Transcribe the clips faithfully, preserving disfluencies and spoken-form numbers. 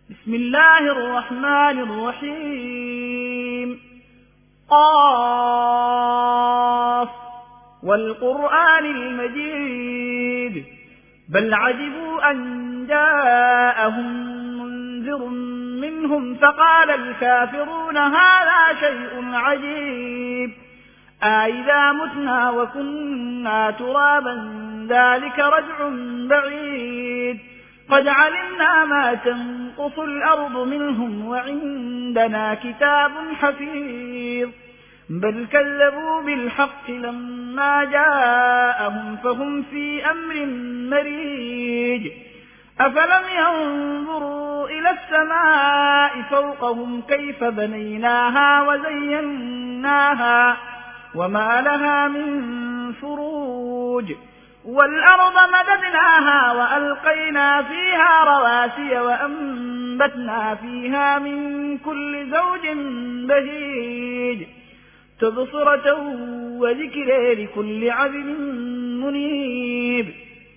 بسم الله الرحمن الرحيم. قاف والقرآن المجيد بل عجبوا أن جاءهم منذر منهم فقال الكافرون هذا شيء عجيب أإذا متنا وكنا ترابا ذلك رجع بعيد قد علمنا ما تنقص الأرض منهم وعندنا كتاب حفيظ بل كذبوا بالحق لما جاءهم فهم في أمر مريج أفلم ينظروا إلى السماء فوقهم كيف بنيناها وزيناها وما لها من فروج والأرض مددناها وألقينا فيها رواسي وأنبتنا فيها من كل زوج بهيج تبصرة وذكر لكل عبد منيب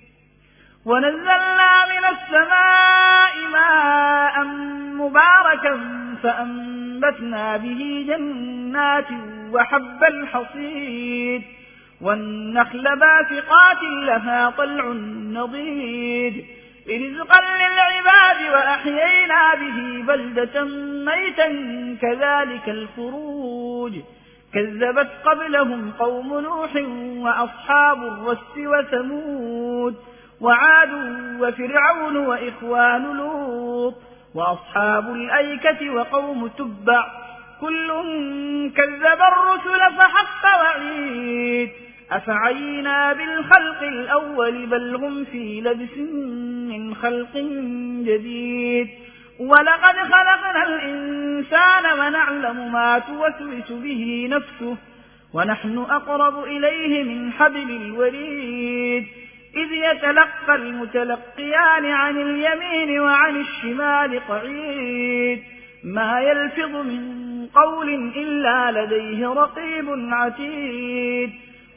ونزلنا من السماء ماء مباركا فأنبتنا به جنات وحب الحصيد والنخل باسقات لها طلع نضيد رزقا للعباد وأحيينا به بلدة ميتا كذلك الخروج كذبت قبلهم قوم نوح وأصحاب الرس وثمود وعاد وفرعون وإخوان لوط وأصحاب الأيكة وقوم تبع كل كذب الرسل فحق وعيد أفعينا بالخلق الأول بل هم في لبس من خلق جديد ولقد خلقنا الإنسان ونعلم ما توسوس به نفسه ونحن أقرب إليه من حبل الوريد إذ يتلقى المتلقيان عن اليمين وعن الشمال قعيد ما يلفظ من قول إلا لديه رقيب عتيد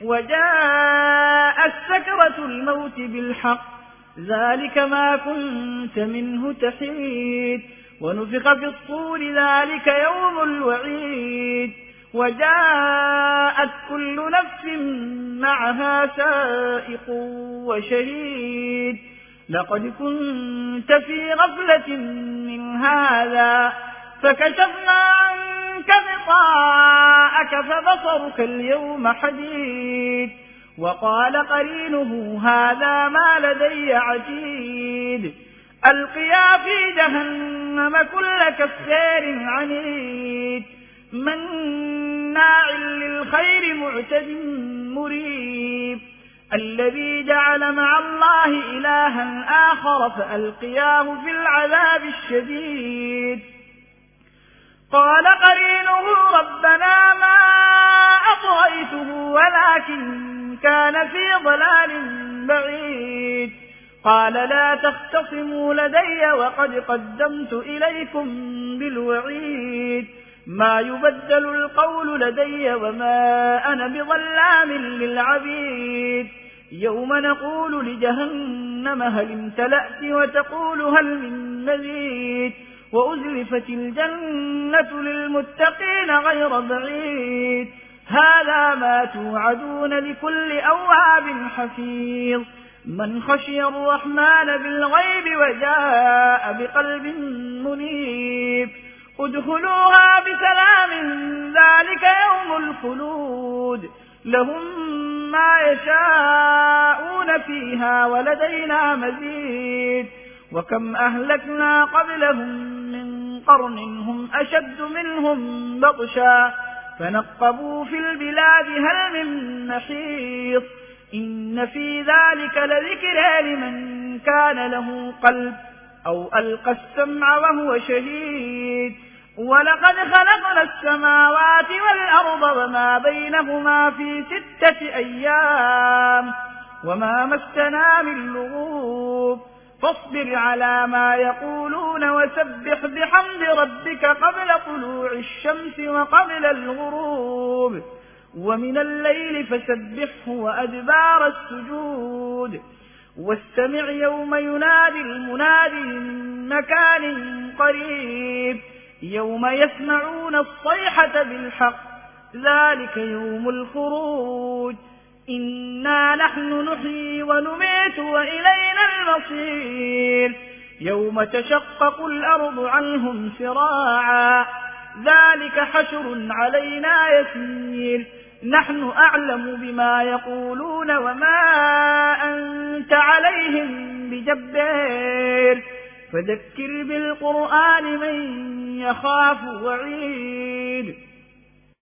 وجاءت سكرة الموت بالحق ذلك ما كنت منه تحيد ونفخ في الصور ذلك يوم الوعيد وجاءت كل نفس معها سائق وشهيد لقد كنت في غفلة من هذا فكشفنا عنك غطاءك فبصرك اليوم حديد وقال قرينه هذا ما لدي عتيد ألقيا في جهنم كل كفار عنيد مناع للخير معتد مريب الذي جعل مع الله إلها آخر فألقياه في العذاب الشديد قال قرينه ربنا ما أطغيته ولكن كان في ضلال بعيد قال لا تختصموا لدي وقد قدمت إليكم بالوعيد ما يبدل القول لدي وما أنا بظلام للعبيد يوم نقول لجهنم هل امتلأت وتقول هل من مزيد وأزلفت الجنة للمتقين غير بعيد هذا ما توعدون لكل أواب حفيظ من خشي الرحمن بالغيب وجاء بقلب منيب ادخلوها بسلام ذلك يوم الخلود لهم ما يشاءون فيها ولدينا مزيد وكم أهلكنا قبلهم من قرن هم أشد منهم بطشا فنقبوا في البلاد هل من محيط إن في ذلك لذكرى لمن كان له قلب أو ألقى السمع وهو شهيد ولقد خلقنا السماوات والأرض وما بينهما في ستة أيام وما مسنا من لغوب فاصبر على ما يقولون وسبح بحمد ربك قبل طلوع الشمس وقبل الغروب ومن الليل فسبحه وأدبار السجود واستمع يوم ينادي المنادي من مكان قريب يوم يسمعون الصيحة بالحق ذلك يوم الخروج إنا نحن نحيي ونميت وإلينا المصير يوم تشقق الأرض عنهم سراعا ذلك حشر علينا يسير نحن أعلم بما يقولون وما أنت عليهم بجبار فذكر بالقرآن من يخاف وعيد